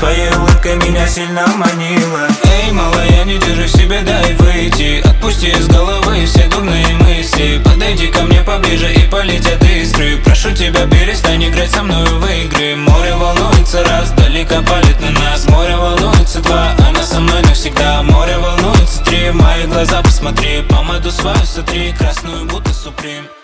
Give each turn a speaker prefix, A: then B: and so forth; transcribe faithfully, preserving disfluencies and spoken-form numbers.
A: своей улыбкой меня сильно манила.
B: Эй, малая, не держи в себе, дай выйти. Отпусти из головы все дурные мысли. Подойди ко мне поближе и полетят искры. Прошу тебя, перестань играть со мною в игры. Море волнуется раз, далеко палит на нас. Море волнуется два, она со мной навсегда. Море волнуется три, в мои глаза посмотри. Помаду свою сотри, красную будто Суприм.